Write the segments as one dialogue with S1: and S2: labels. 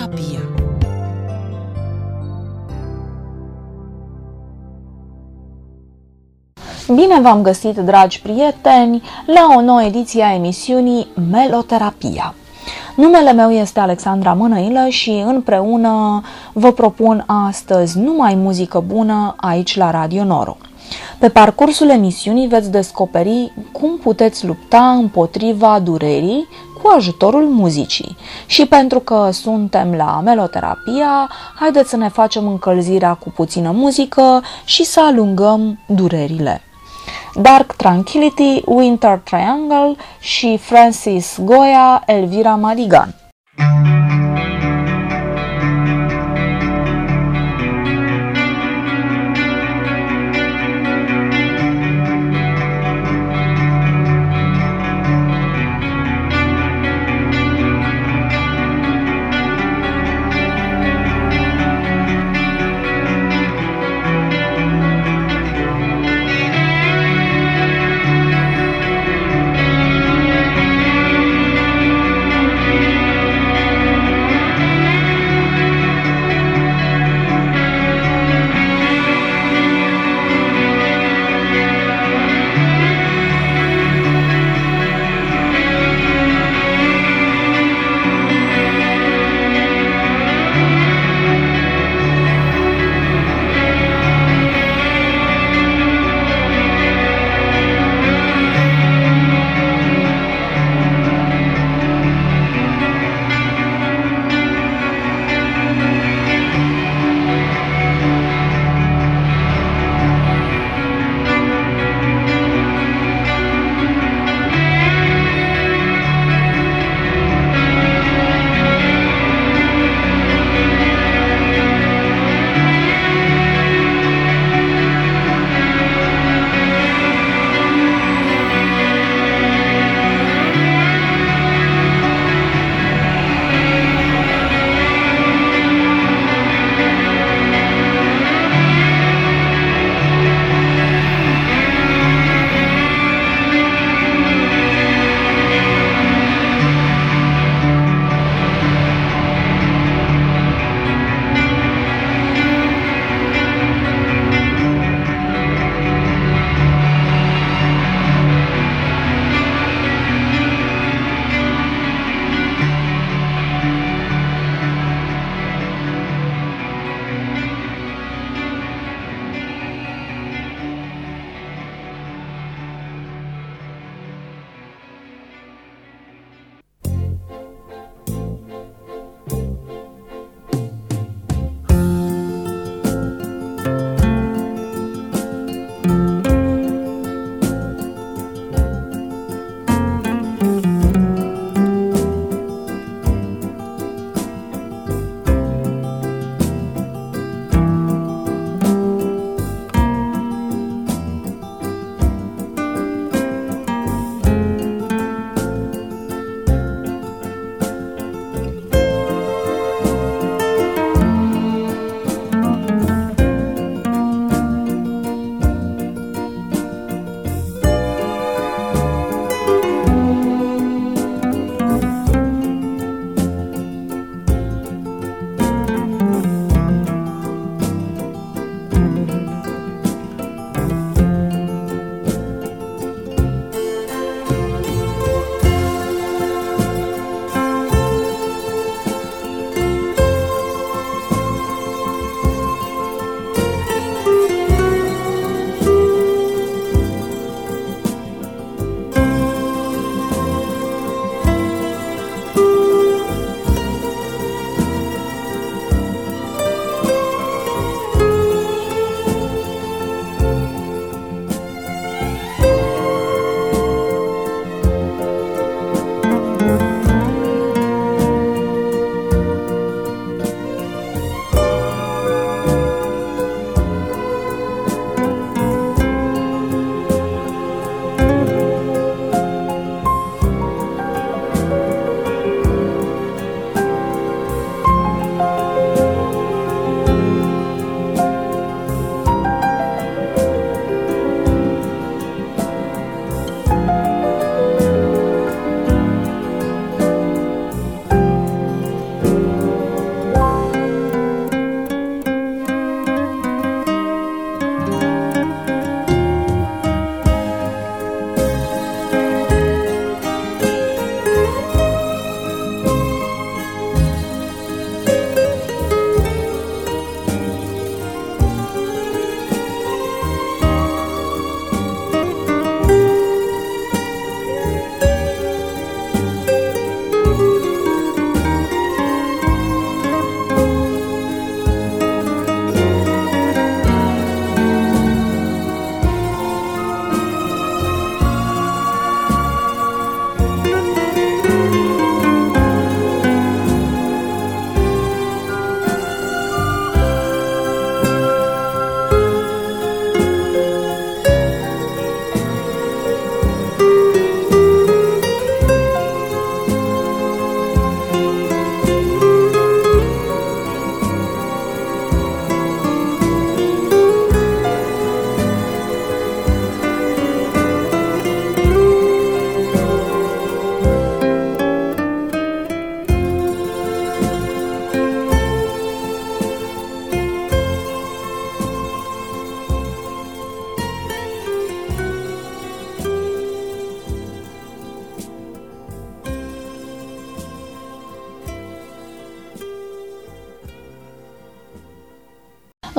S1: Meloterapia. Bine v-am găsit, dragi prieteni, la o nouă ediție a emisiunii Meloterapia. Numele meu este Alexandra Mănăilă și împreună vă propun astăzi numai muzică bună aici la Radio Noro. Pe parcursul emisiunii veți descoperi cum puteți lupta împotriva durerii cu ajutorul muzicii. Și pentru că suntem la Meloterapia, haideți să ne facem încălzirea cu puțină muzică și să alungăm durerile. Dark Tranquillity, Winter Triangle și Francis Goya, Elvira Madigan.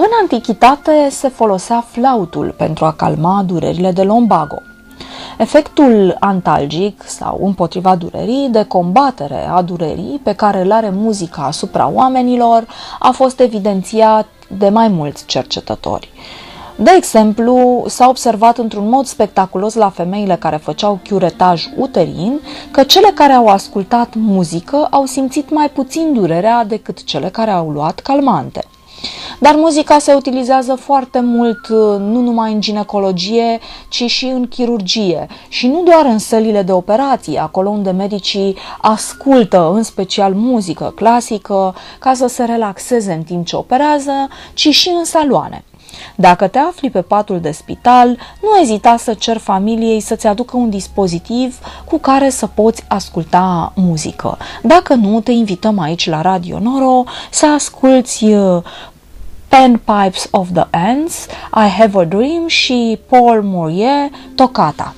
S1: În antichitate se folosea flautul pentru a calma durerile de lumbago. Efectul antalgic sau împotriva durerii, de combatere a durerii pe care îl are muzica asupra oamenilor, a fost evidențiat de mai mulți cercetători. De exemplu, s-a observat într-un mod spectaculos la femeile care făceau chiuretaj uterin că cele care au ascultat muzică au simțit mai puțin durerea decât cele care au luat calmante. Dar muzica se utilizează foarte mult nu numai în ginecologie, ci și în chirurgie și nu doar în sălile de operații, acolo unde medicii ascultă în special muzică clasică ca să se relaxeze în timp ce operează, ci și în saloane. Dacă te afli pe patul de spital, nu ezita să ceri familiei să-ți aducă un dispozitiv cu care să poți asculta muzică. Dacă nu, te invităm aici la Radio Noro să asculți Panpipes of the Ants, I Have a Dream și Paul Morier, Toccata.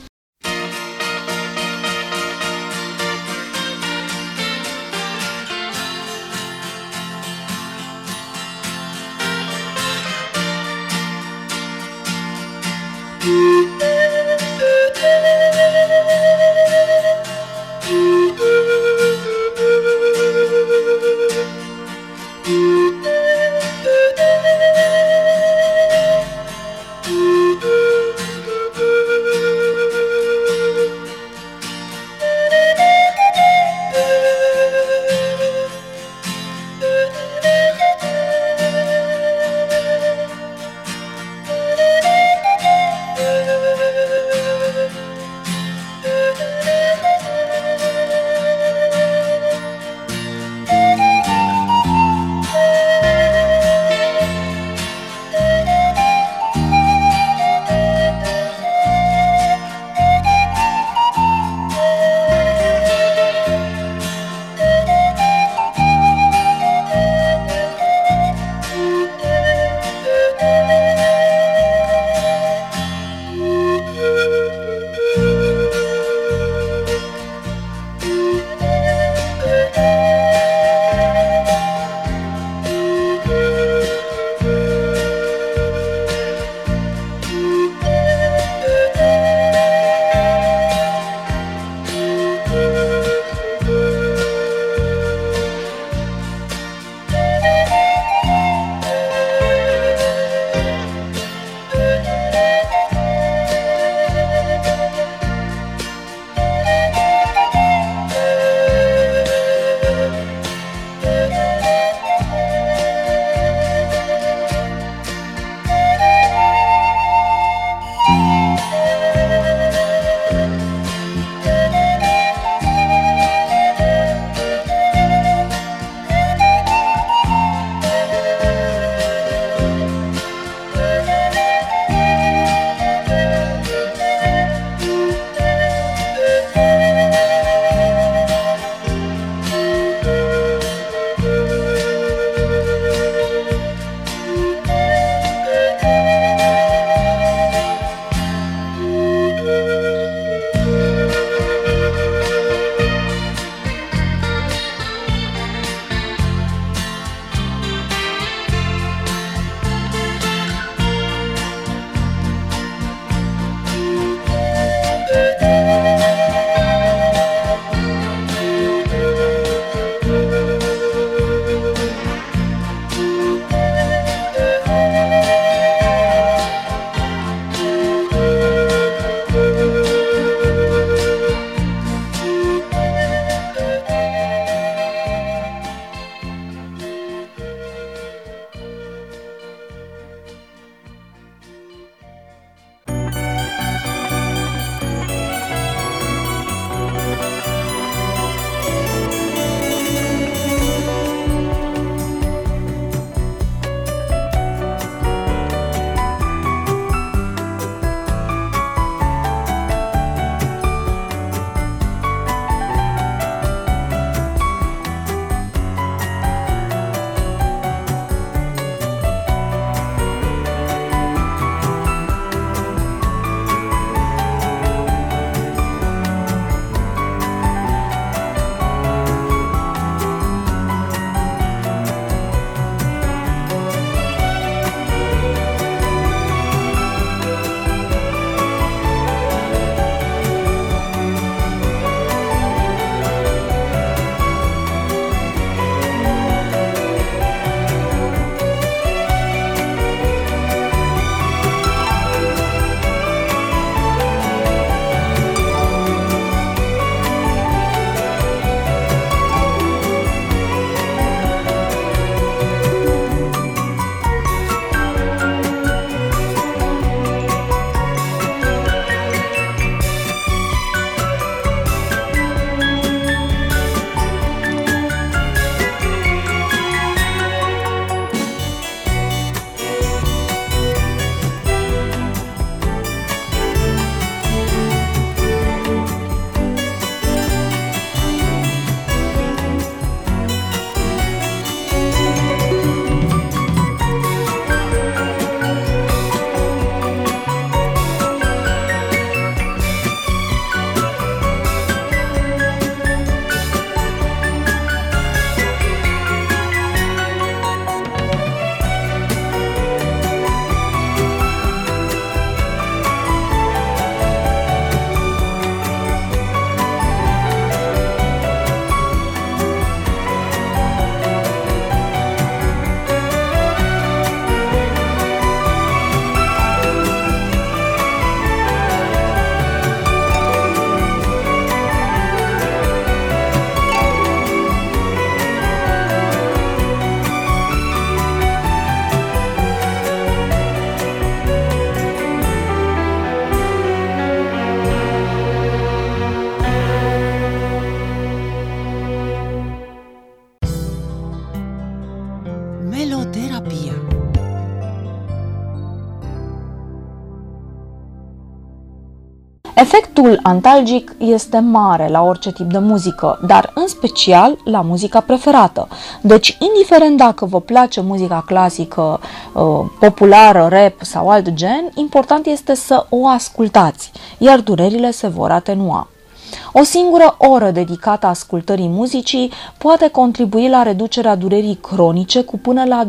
S1: Efectul antalgic este mare la orice tip de muzică, dar în special la muzica preferată. Deci, indiferent dacă vă place muzica clasică, populară, rap sau alt gen, important este să o ascultați, iar durerile se vor atenua. O singură oră dedicată ascultării muzicii poate contribui la reducerea durerii cronice cu până la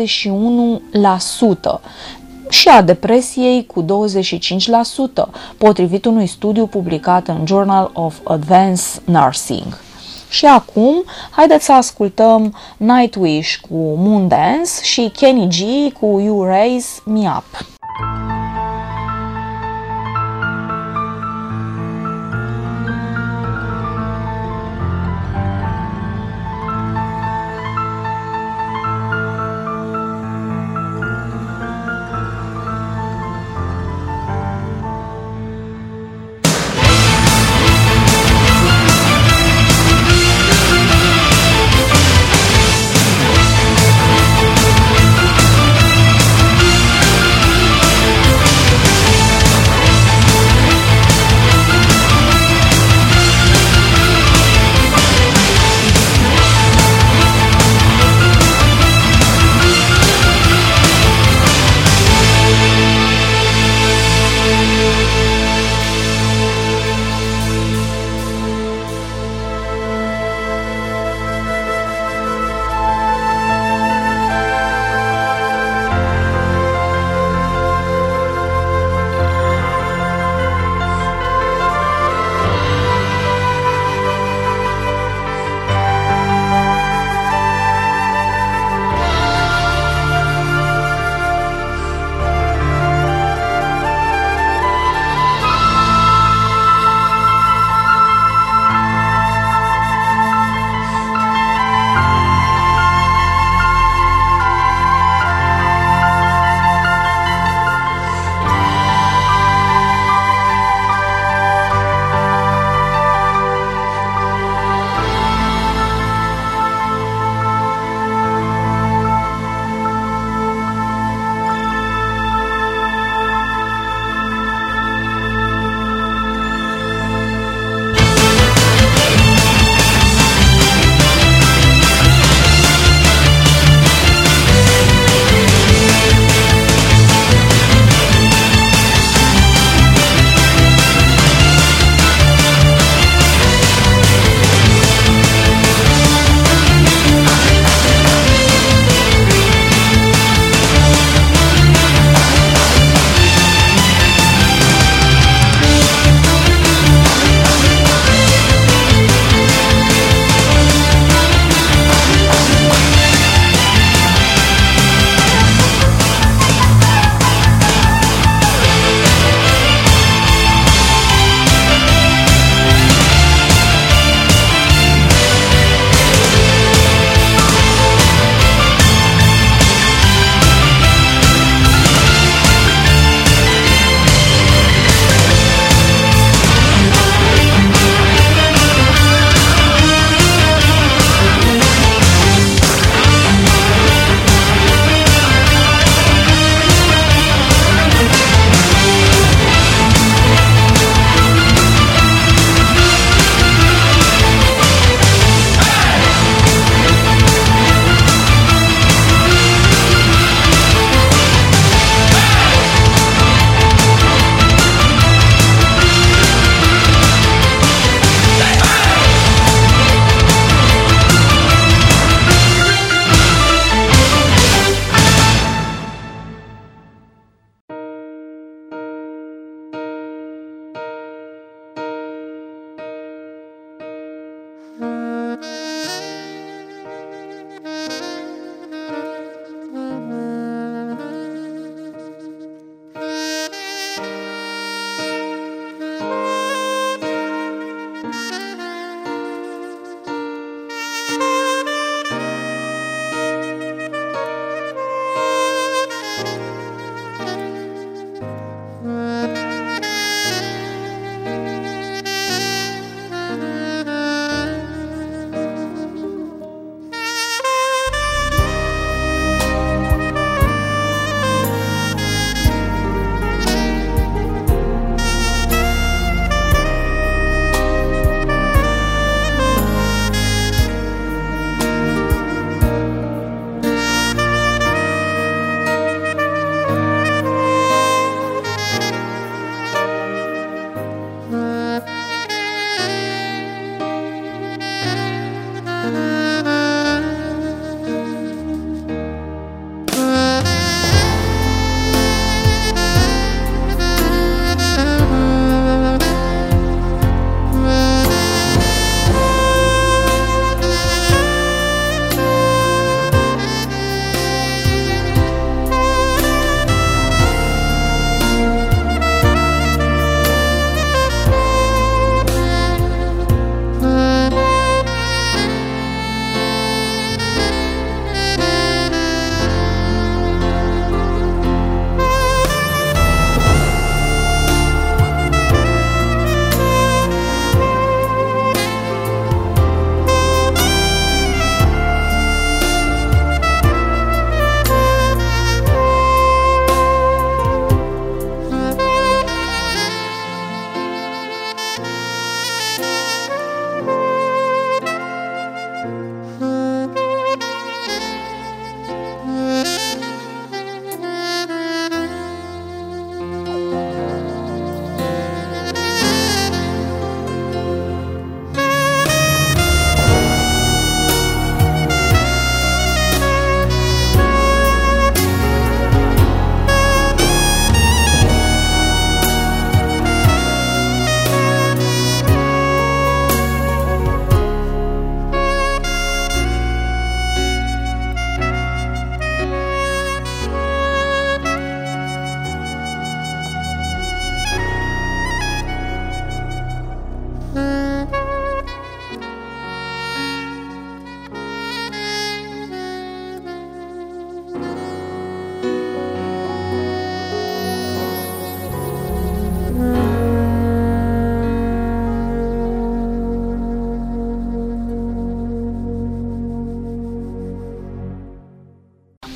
S1: 21% și a depresiei cu 25%, potrivit unui studiu publicat în Journal of Advanced Nursing. Și acum, haideți să ascultăm Nightwish cu Moondance și Kenny G cu You Raise Me Up.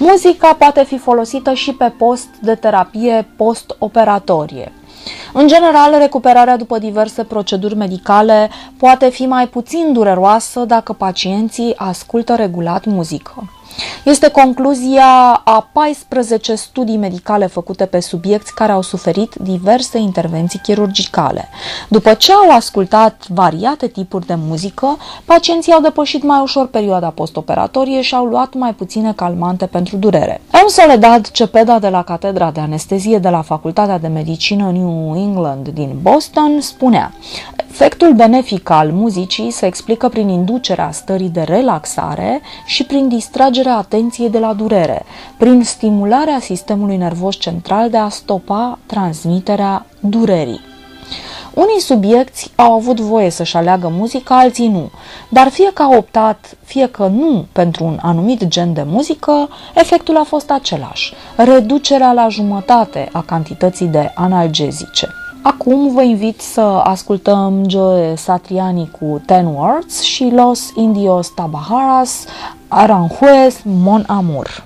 S1: Muzica poate fi folosită și pe post de terapie post-operatorie. În general, recuperarea după diverse proceduri medicale poate fi mai puțin dureroasă dacă pacienții ascultă regulat muzică. Este concluzia a 14 studii medicale făcute pe subiecți care au suferit diverse intervenții chirurgicale. După ce au ascultat variate tipuri de muzică, pacienții au depășit mai ușor perioada postoperatorie și au luat mai puține calmante pentru durere. M. Soledad Cepeda de la Catedra de Anestezie de la Facultatea de Medicină New England din Boston spunea: efectul benefic al muzicii se explică prin inducerea stării de relaxare și prin distragerea atenției de la durere, prin stimularea sistemului nervos central de a stopa transmiterea durerii. Unii subiecți au avut voie să-și aleagă muzica, alții nu, dar fie că au optat, fie că nu pentru un anumit gen de muzică, efectul a fost același: reducerea la jumătate a cantității de analgezice. Acum vă invit să ascultăm Joe Satriani cu 10 Words și Los Indios Tabajaras, Aranjuez, Mon Amour.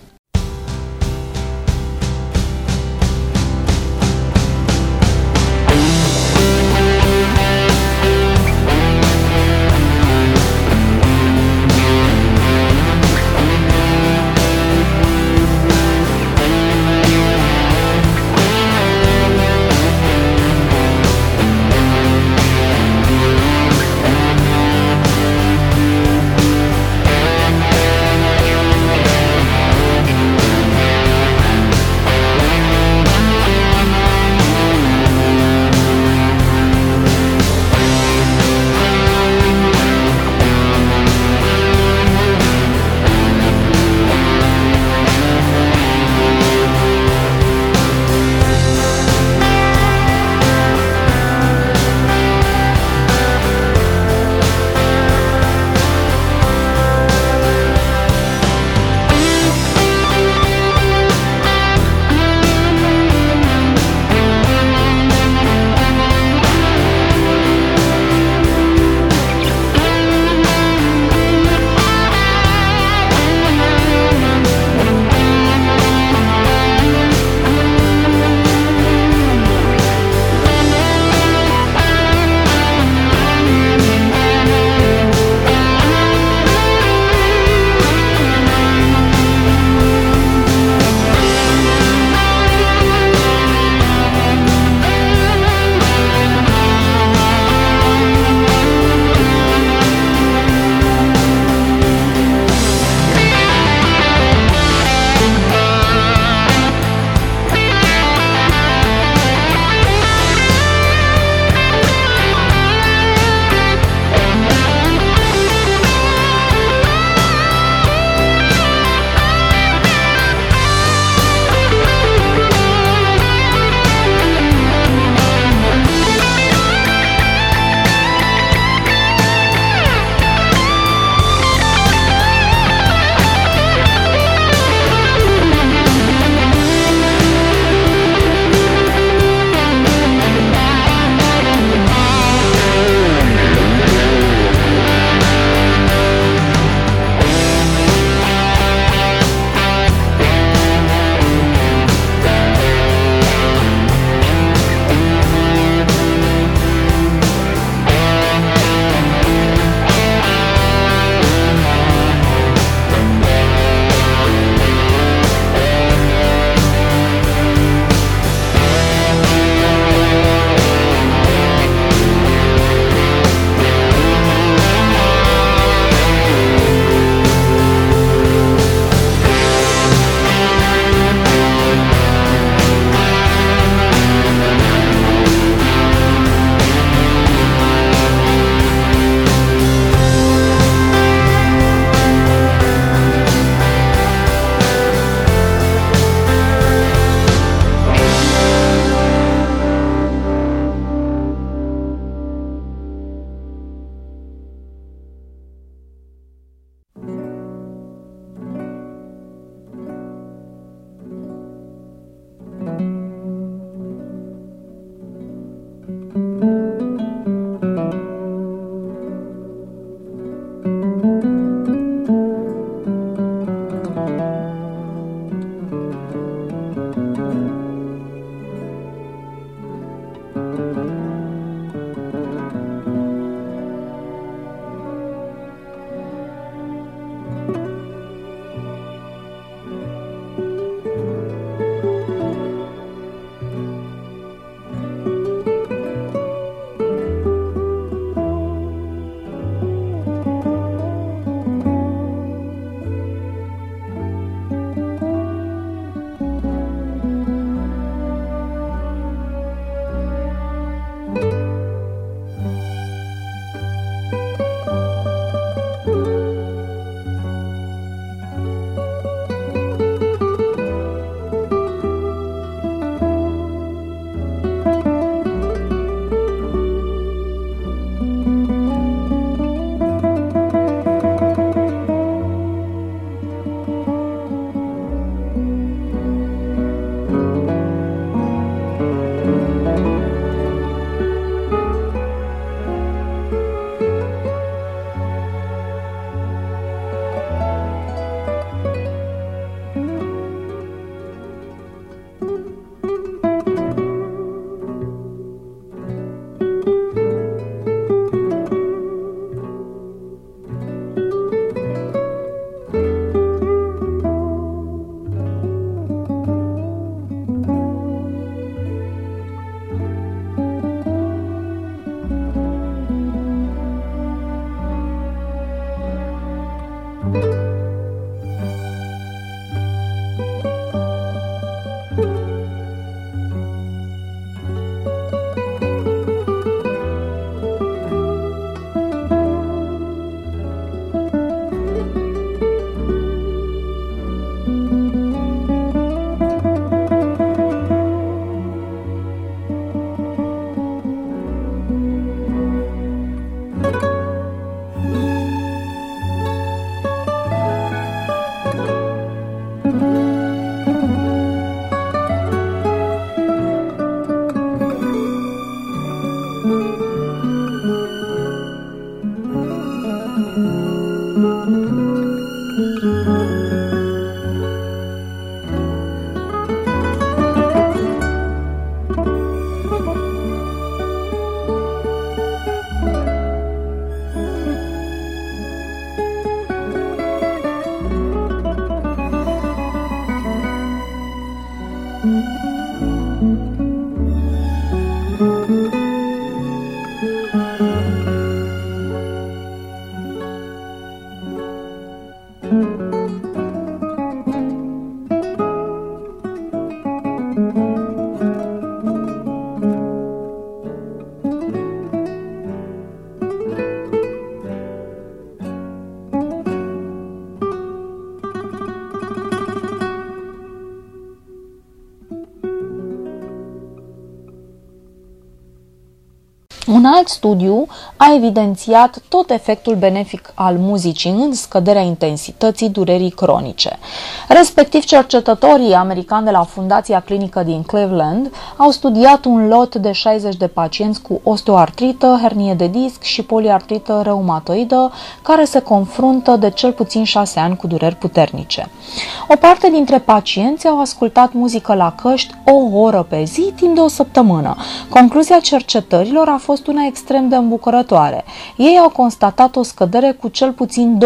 S1: Un alt studiu a evidențiat tot efectul benefic al muzicii în scăderea intensității durerii cronice. Respectiv, cercetătorii americani de la Fundația Clinică din Cleveland au studiat un lot de 60 de pacienți cu osteoartrită, hernie de disc și poliartrită reumatoidă, care se confruntă de cel puțin 6 ani cu dureri puternice. O parte dintre pacienți au ascultat muzică la căști o oră pe zi, timp de o săptămână. Concluzia cercetărilor a fost una extrem de îmbucurătoare. Ei au constatat o scădere cu cel puțin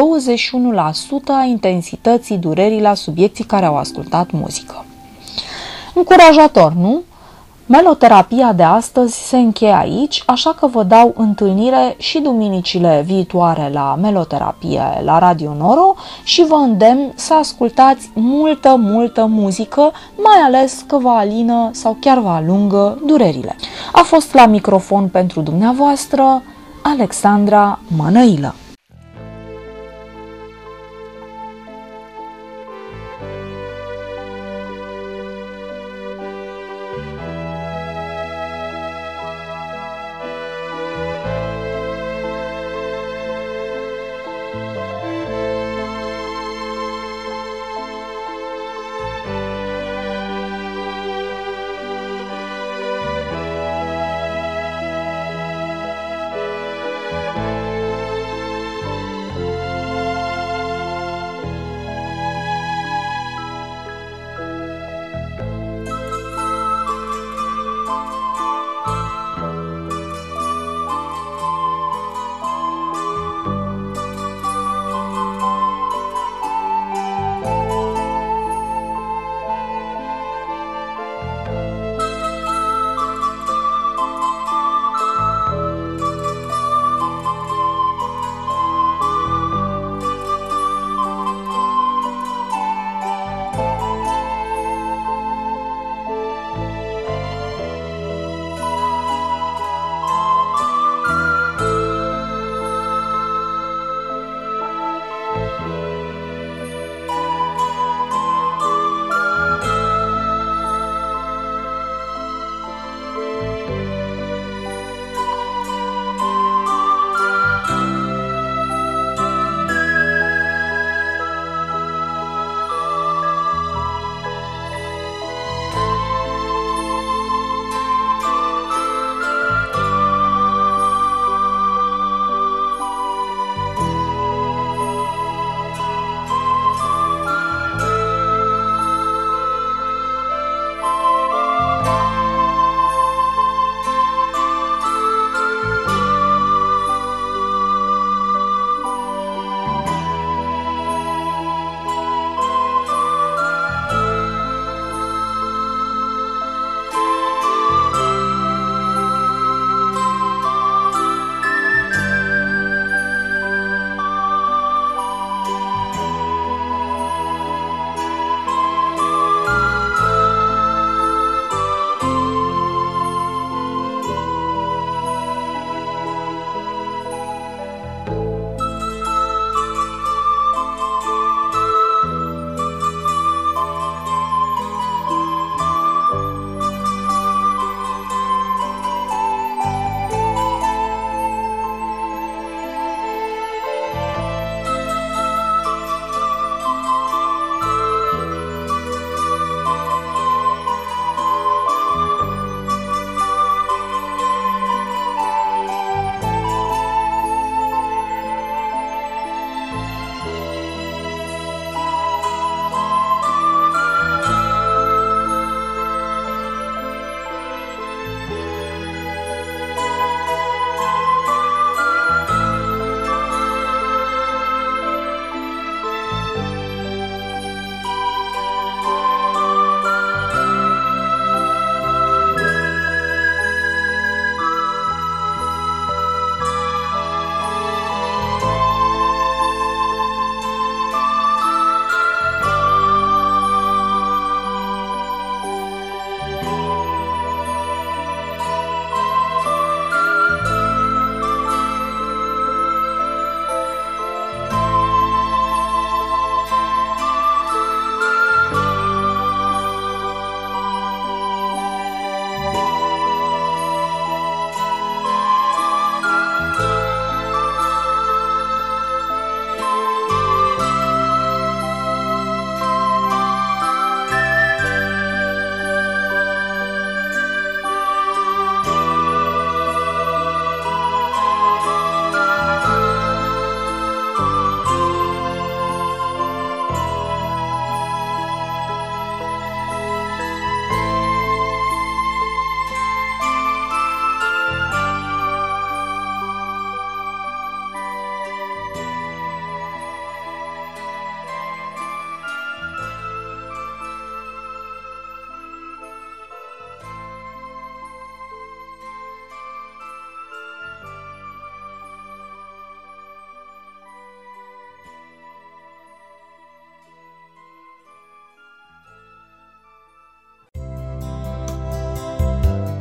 S1: 21% a intensității durerii la subiecții care au ascultat muzică. Încurajator, nu? Meloterapia de astăzi se încheie aici, așa că vă dau întâlnire și duminicile viitoare la Meloterapie la Radio Noro și vă îndemn să ascultați multă muzică, mai ales că vă alină sau chiar vă alungă durerile. A fost la microfon pentru dumneavoastră Alexandra Mănăilă.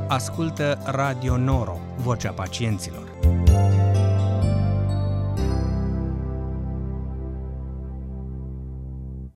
S2: Ascultă Radio Noro, vocea pacienților.